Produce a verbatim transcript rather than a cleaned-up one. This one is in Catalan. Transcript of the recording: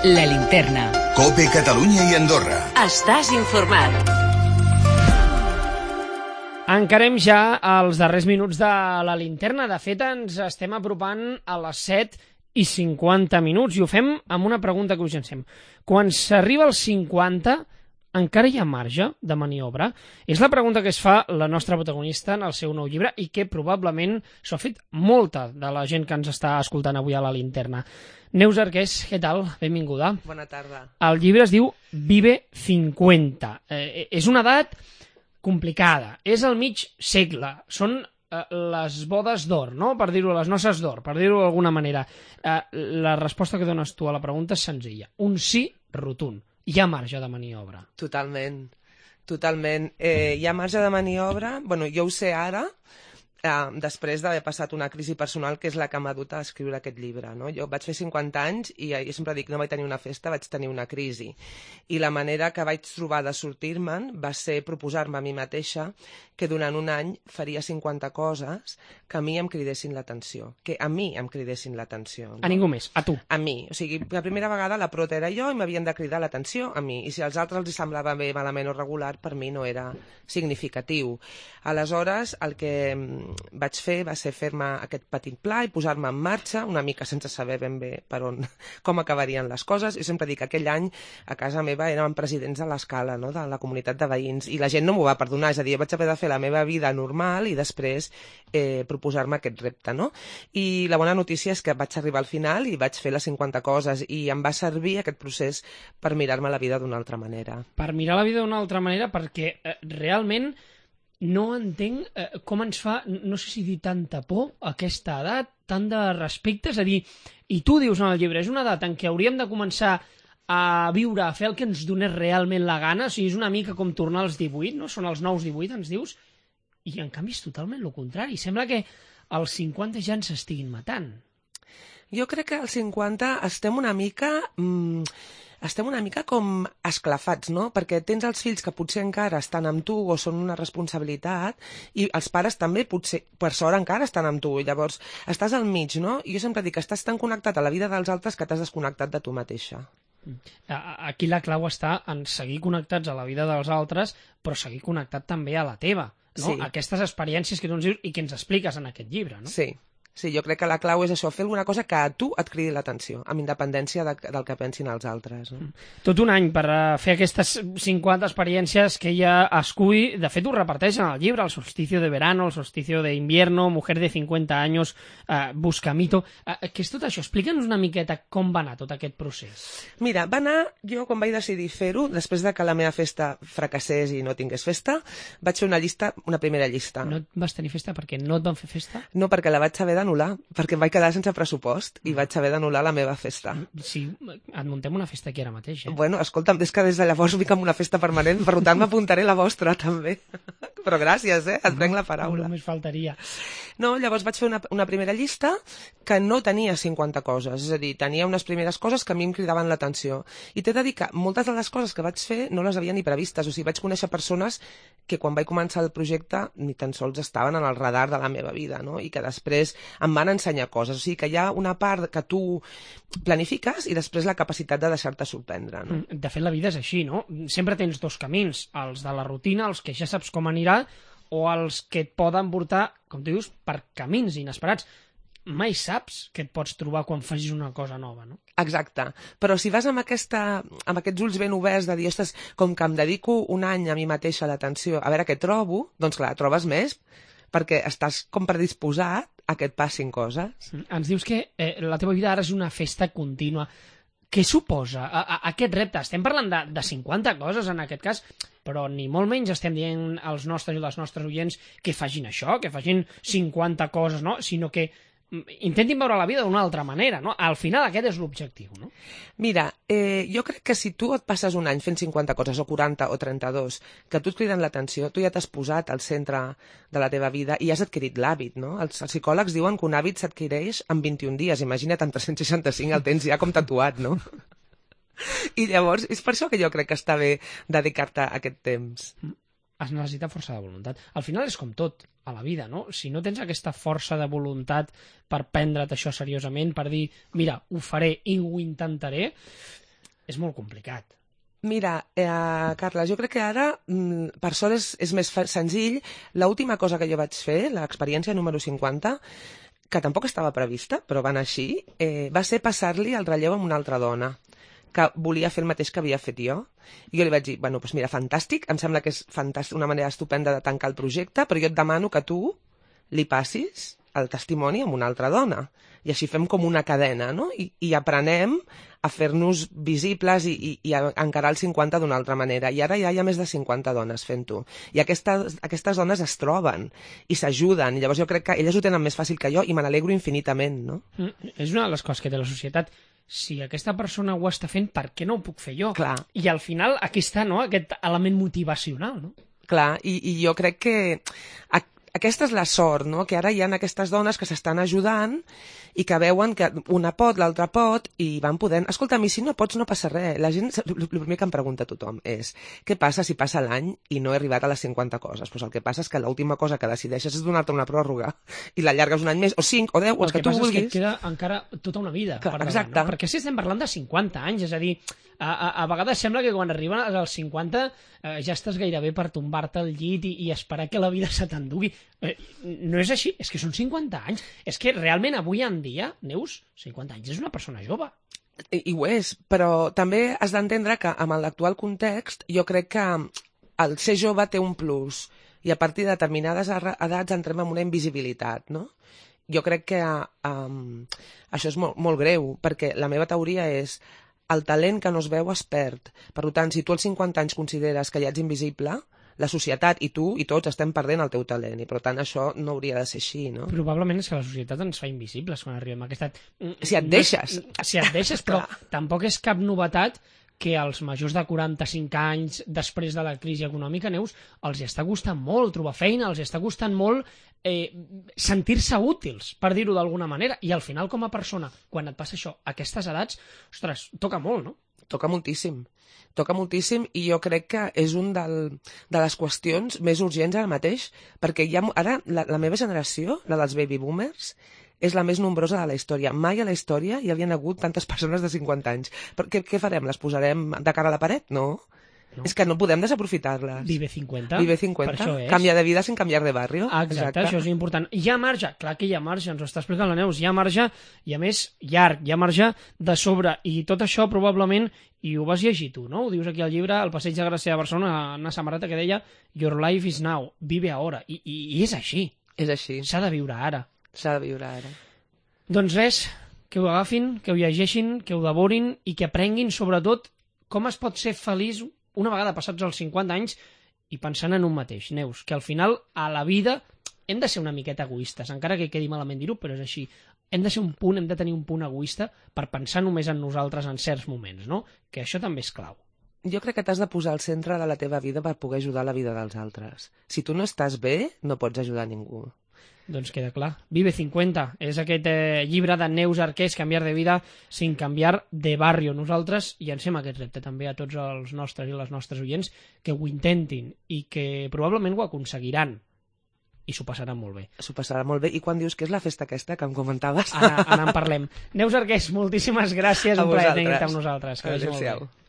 La Linterna. COPE Catalunya i Andorra. Estàs informat. Encarem ja els darrers minuts de La Linterna. De fet, ens estem apropant a les set i cinquanta minuts i ho fem amb una pregunta que us llancem. Quan s'arriba als cinquanta, encara hi ha marge de maniobra? És la pregunta que es fa la nostra protagonista en el seu nou llibre i que probablement s'ho ha fet molta de la gent que ens està escoltant avui a La Linterna. Neus Arqués, què tal? Benvinguda. Bona tarda. El llibre es diu Vive cinquanta. Eh, és una edat complicada. És el mig segle. Són eh, les bodes d'or, no? Per dir-ho, les noces d'or, per dir-ho d'alguna manera. Eh, la resposta que dones tu a la pregunta és senzilla. Un sí rotund. Hi ha marge de maniobra. Totalment, totalment. Eh, hi ha marge de maniobra, bueno, jo ho sé ara, eh, després d'haver passat una crisi personal que és la que m'ha dut a escriure aquest llibre, no? Jo vaig fer cinquanta anys i jo sempre dic, no vaig tenir una festa, vaig tenir una crisi. I la manera que vaig trobar de sortir-me'n va ser proposar-me a mi mateixa que durant un any faria cinquanta coses que a mi em cridessin l'atenció, que a mi em cridessin l'atenció. No? A ningú més, a tu. A mi. O sigui, la primera vegada la prota era jo i m'havien de cridar l'atenció a mi. I si als altres els semblava bé, malament o regular, per mi no era significatiu. Aleshores, el que vaig fer va ser fer-me aquest petit pla i posar-me en marxa, una mica sense saber ben bé per on, com acabarien les coses. I sempre dic que aquell any a casa meva érem presidents de l'escala, no? De la comunitat de veïns, i la gent no m'ho va perdonar, és a dir, vaig haver de fer la meva vida normal i després eh, proposar-me aquest repte, no? I la bona notícia és que vaig arribar al final i vaig fer les cinquanta coses i em va servir aquest procés per mirar-me la vida d'una altra manera. Per mirar la vida d'una altra manera, perquè eh, realment no entenc eh, com ens fa, no sé si dir tanta por, aquesta edat, tant de respecte, és a dir, i tu dius en el llibre, és una edat en què hauríem de començar a viure, a fer el que ens donés realment la gana, o sigui, és una mica com tornar als divuit, no? Són els nous divuit, ens dius, i en canvi és totalment el contrari. Sembla que als cinquanta ja ens estiguin matant. Jo crec que als cinquanta estem una mica... Mmm, estem una mica com esclafats, no? Perquè tens els fills que potser encara estan amb tu o són una responsabilitat i els pares també potser, per sort, encara estan amb tu. I llavors estàs al mig, no? I jo sempre dic que estàs tan connectat a la vida dels altres que t'has desconnectat de tu mateixa. Aquí la clau està en seguir connectats a la vida dels altres, però seguir connectat també a la teva, no? Sí. Aquestes experiències que tu ens dius i que ens expliques en aquest llibre, no? Sí. Sí, jo crec que la clau és això, fer alguna cosa que a tu et cridi l'atenció, amb independència de, del que pensin els altres. No? Tot un any per fer aquestes cinquanta experiències que ella escull. De fet, ho reparteix en el llibre, el solsticio de verano, el solsticio de invierno, mujer de cinquanta años, eh, buscamito. Eh, què és tot això? Explica'ns una miqueta com va anar tot aquest procés. Mira, va anar, jo quan vaig decidir fer-ho, després de que la meva festa fracassés i no tingués festa, vaig fer una llista, una primera llista. No et vas tenir festa perquè no et van fer festa? No, perquè la vaig haver de anul·lar, perquè em vaig quedar sense pressupost i vaig haver d'anul·lar la meva festa. Sí, et muntem una festa aquí ara mateix, eh? Bueno, escolta'm, és que des de llavors vinc amb una festa permanent, per tant m'apuntaré la vostra també. Però gràcies, eh? Et prenc la paraula. Només faltaria. No, llavors vaig fer una, una primera llista que no tenia cinquanta coses, és a dir, tenia unes primeres coses que a mi em cridaven l'atenció. I t'he de dir que moltes de les coses que vaig fer no les havia ni previstes, o sigui, vaig conèixer persones que quan vaig començar el projecte ni tan sols estaven en el radar de la meva vida, no? I que després em van ensenyar coses, o sigui que hi ha una part que tu planifiques i després la capacitat de deixar-te sorprendre, no? De fet, la vida és així, no? Sempre tens dos camins, els de la rutina, els que ja saps com anirà, o els que et poden portar, com tu dius, per camins inesperats. Mai saps què et pots trobar quan facis una cosa nova, no? Exacte, però si vas amb, aquesta, amb aquests ulls ben oberts de dir, ostres, com que em dedico un any a mi mateixa l'atenció, a veure què trobo, doncs clar, trobes més, perquè estàs com predisposat a que et passin coses. Ens dius que eh, la teva vida ara és una festa contínua. Què suposa a, a, aquest repte? Estem parlant de, de cinquanta coses en aquest cas, però ni molt menys estem dient als nostres i les nostres oients que facin això, que facin cinquanta coses, no? Sinó que intentin veure la vida d'una altra manera, no? Al final aquest és l'objectiu, no? Mira, eh, jo crec que si tu et passes un any fent cinquanta coses, o quaranta o trenta-dos, que tu et criden l'atenció, tu ja t'has posat al centre de la teva vida i has adquirit l'hàbit, no? Els, els psicòlegs diuen que un hàbit s'adquireix en vint-i-un dies, imagina't, amb tres-cents seixanta-cinc el tens ja com tatuat, no? I llavors, és per això que jo crec que està bé dedicar-te a aquest temps. Es necessita força de voluntat. Al final és com tot a la vida, no? Si no tens aquesta força de voluntat per prendre't això seriosament, per dir, mira, ho faré i ho intentaré, és molt complicat. Mira, eh, Carles, jo crec que ara, mm, per sort, és, és més fa- senzill. L'última cosa que jo vaig fer, l'experiència número cinquanta, que tampoc estava prevista, però va anar així, eh, va ser passar-li el relleu a una altra dona que volia fer el mateix que havia fet jo. I jo li vaig dir, bueno, doncs mira, fantàstic, em sembla que és fantàstic, una manera estupenda de tancar el projecte, però jo et demano que tu li passis el testimoni a una altra dona. I així fem com una cadena, no? I, i aprenem a fer-nos visibles i, i, i a encarar el cinquanta d'una altra manera. I ara ja hi ha més de cinquanta dones fent-ho. I aquestes, aquestes dones es troben i s'ajuden. I llavors jo crec que elles ho tenen més fàcil que jo i me n'alegro infinitament, no? Mm, és una de les coses que té la societat. Si aquesta persona ho està fent, per què no ho puc fer jo? Clar. I al final aquí està, no?, aquest element motivacional, no? Clar, i, i jo crec que a, aquesta és la sort, no? Que ara hi ha aquestes dones que s'estan ajudant i que veuen que una pot, l'altra pot, i van podent... Escolta, a mi si no pots no passa res. La gent, el primer que em pregunta tothom és què passa si passa l'any i no he arribat a les cinquanta coses? Pues el que passa és que l'última cosa que decideixes és donar-te una pròrroga i l'allargues un any més, o cinc, o deu, o els que, que tu vulguis. El que passa és que et queda encara tota una vida. Clar, per davant, exacte. No? Perquè si estem parlant de cinquanta anys, és a dir, a, a, a vegades sembla que quan arriben als cinquanta eh, ja estàs gairebé per tombar-te al llit i, i esperar que la vida se t'endugui. Eh, no és així, és que són cinquanta anys. És que realment avui en dia, Neus, cinquanta anys és una persona jove. I, i ho és, però també has d'entendre que amb l'actual context jo crec que el ser jove té un plus i a partir de determinades edats entrem en una invisibilitat, no? Jo crec que um, això és molt, molt greu, perquè la meva teoria és el talent que no es veu es perd. Per tant, si tu als cinquanta anys consideres que ja ets invisible, la societat i tu i tots estem perdent el teu talent i per tant això no hauria de ser així, no? Probablement és que la societat ens fa invisibles quan arribem a aquesta... Si et deixes. Si et deixes, però tampoc és cap novetat que als majors de quaranta-cinc anys, després de la crisi econòmica, Neus, els està costant molt trobar feina, els està costant molt eh, sentir-se útils, per dir-ho d'alguna manera. I al final, com a persona, quan et passa això, a aquestes edats, ostres, toca molt, no? Toca moltíssim. Toca moltíssim i jo crec que és un del, de les qüestions més urgents ara mateix, perquè ja, ara la, la meva generació, la dels baby boomers, és la més nombrosa de la història. Mai a la història hi havien hagut tantes persones de cinquanta anys. Però què, què farem? Les posarem de cara a la paret? No. No. És que no podem desaprofitar-les. Vive cinquanta. Vive cinquanta. Canviar de vida sin canviar de barrio. Ah, exacte, exacte, això és important. Hi ha marge, clar que hi ha marge, ens ho està explicant la Neus, hi ha marge, i a més llarg, hi ha marge de sobre, i tot això probablement, i ho vas llegir tu, no? Ho dius aquí al llibre, al Passeig de Gràcia de Barcelona, una samarreta que deia Your life is now, vive ahora, i, i, i és així. És així. S'ha de viure ara. S'ha de viure ara. Doncs res, que ho agafin, que ho llegeixin, que ho devorin i que aprenguin sobretot com es pot ser feliç una vegada passats els cinquanta anys i pensant en un mateix, Neus, que al final a la vida hem de ser una miqueta egoistes, encara que quedi malament dir-ho, però és així. Hem de ser un punt, hem de tenir un punt egoista per pensar només en nosaltres en certs moments, no? Que això també és clau. Jo crec que t'has de posar al centre de la teva vida per poder ajudar la vida dels altres. Si tu no estàs bé, no pots ajudar ningú. Doncs queda clar. Vive cinquanta és aquest eh, llibre de Neus Arqués, Canviar de vida sin cambiar de barrio. Nosaltres llancem aquest repte també a tots els nostres i les nostres oients que ho intentin i que probablement ho aconseguiran i s'ho passaran molt bé. S'ho passarà molt bé. I quan dius que és la festa aquesta que em comentaves? Ara, ara en parlem. Neus Arqués, moltíssimes gràcies. A un plaer vosaltres. tenir-te amb nosaltres. Que vagi molt bé.